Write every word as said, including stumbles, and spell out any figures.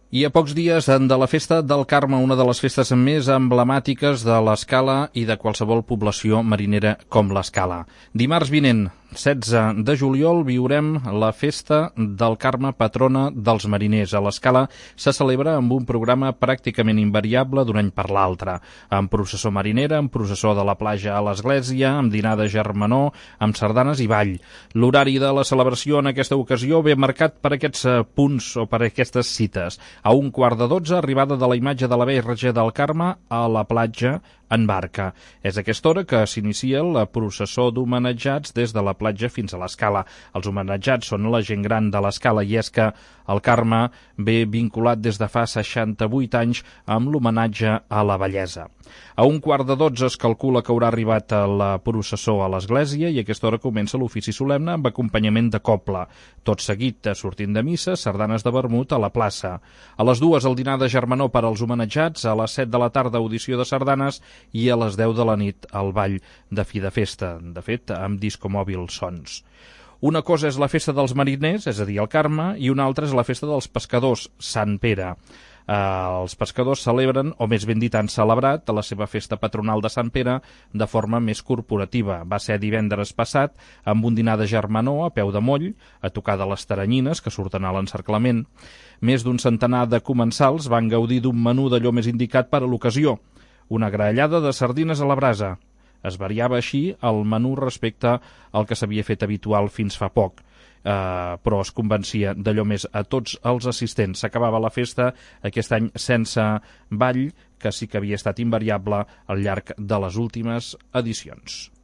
I a pocs dies de la Festa del Carme, una de les festes més emblemàtiques de l'Escala i de qualsevol població marinera com l'Escala. Dimarts vinent, setze de juliol, viurem la Festa del Carme, patrona dels mariners. A l'Escala se celebra amb un programa pràcticament invariable d'un any per l'altre, amb processó marinera, amb processó de la platja a l'església, amb dinar de germanor, amb sardanes i ball. L'horari de la celebració en aquesta ocasió ve marcat per aquests punts o per aquestes cites. A un quart de dotze, arribada de la imatge de la Verge del Carme a la platja en barca. És a aquesta hora que s'inicia la processó d'homenatjats des de la platja fins a l'Escala. Els homenatjats són la gent gran de l'Escala i és que el Carme ve vinculat des de fa seixanta-vuit anys amb l'homenatge a la bellesa. A un quart de dotze es calcula que haurà arribat a la processó a l'església i a aquesta hora comença l'ofici solemne amb acompanyament de cobla. Tot seguit, sortint de missa, sardanes de vermut a la plaça. A les dues el dinar de germanor per als homenatjats, a les set de la tarda audició de sardanes i a les deu de la nit el ball de fi de festa, de fet amb discomòbil sons. Una cosa és la festa dels mariners, és a dir, el Carme, i una altra és la festa dels pescadors, Sant Pere. Eh, els pescadors celebren, o més ben dit han celebrat, la seva festa patronal de Sant Pere de forma més corporativa. Va ser divendres passat amb un dinar de germanor a peu de moll, a tocar de les taranyines que surten a l'encerclament. Més d'un centenar de comensals van gaudir d'un menú d'allò més indicat per a l'ocasió, una graellada de sardines a la brasa. Es variava així el menú respecte al que s'havia fet habitual fins fa poc, eh, però es convencia d'allò més a tots els assistents. S'acabava la festa aquest any sense ball, que sí que havia estat invariable al llarg de les últimes edicions.